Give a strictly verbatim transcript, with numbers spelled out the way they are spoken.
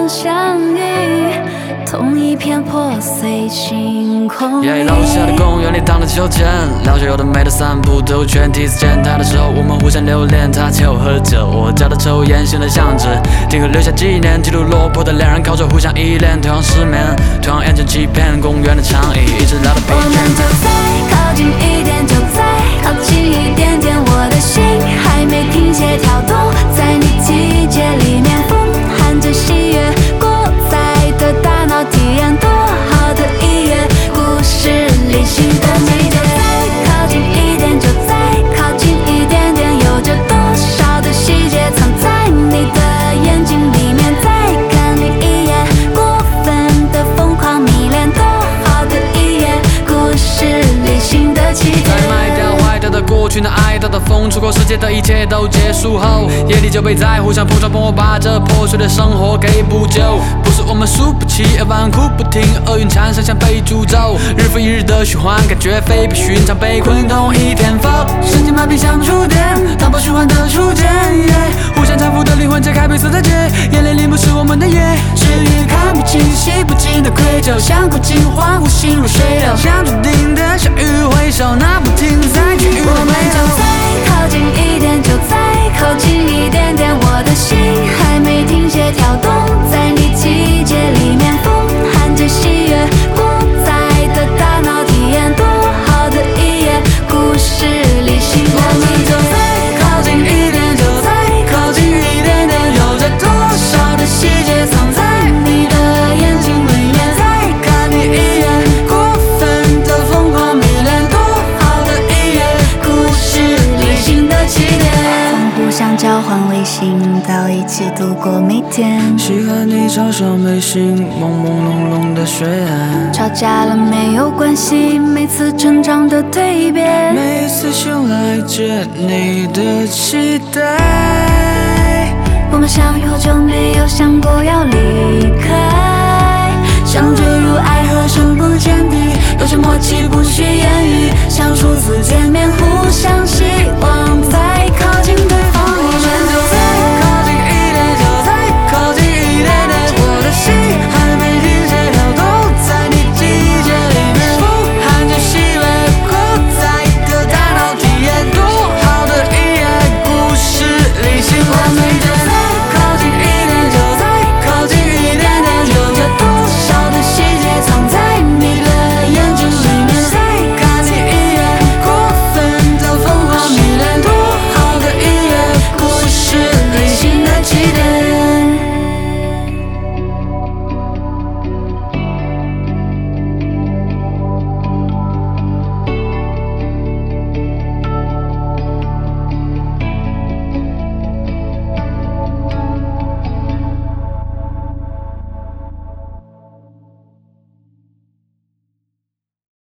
相遇，同一片破碎星空里。 yeah, 楼下的公园里躺着秋千，聊着有的没的散步兜圈。第一次见他的时候，我们互相留恋，他请我喝酒，我叫他抽烟，新的相纸，定格留下纪念，记录落魄的两人靠着互相依恋，同样失眠，同样眼前欺骗。公园的长椅一直聊到疲我们倦。 就再靠近一点，就再靠近一点点，我的心还没停歇跳动，在你季节里面风含着喜悦，过载的大脑体验多好的音乐，故事里新的季节。再靠近一点，就再靠近一点点，有着多少的细节藏在你的眼睛里面，再看你一眼，过分的疯狂迷恋，多好的音乐，故事里新的起点。 在卖掉坏掉的过去，那爱到的风，出口世界的一切都结束后，夜里就被在互相碰撞，帮我把这破碎的生活给补救。不是我们输不起，而顽哭不停，厄运缠身像被诅咒，日复一日的循环，感觉非比寻常，被困同一天否，神经麻痹像触电，打破循环的触键， yeah, 互相搀扶的灵魂揭开褪色的结，眼泪淋不湿我们的夜，视野看不清，洗不尽的愧疚，像苦尽欢呼，心如水流，像注定的相遇回首，那不停在去与我们就再靠近一点，就再靠近一点点，我的心还没停歇跳动，在你季节里面风含着喜悦，过载的大脑体验多好的音乐，故事里新的季节。再靠近一点，就再靠近一点点，有着多少的细节藏在你的眼睛里面，再看你一眼，过分的疯狂迷恋，多好的音乐，故事里新的起点。从互相交换微信到一起度过每天， 喜欢你嘲笑眉心，朦朦胧胧的水岸， 吵架了没有关系，每次成长的蜕变， 每一次醒来接你的期待。 我们相遇后就没有想过要离开，像坠入爱河深不见底，有些默契不需言语，像初次见面互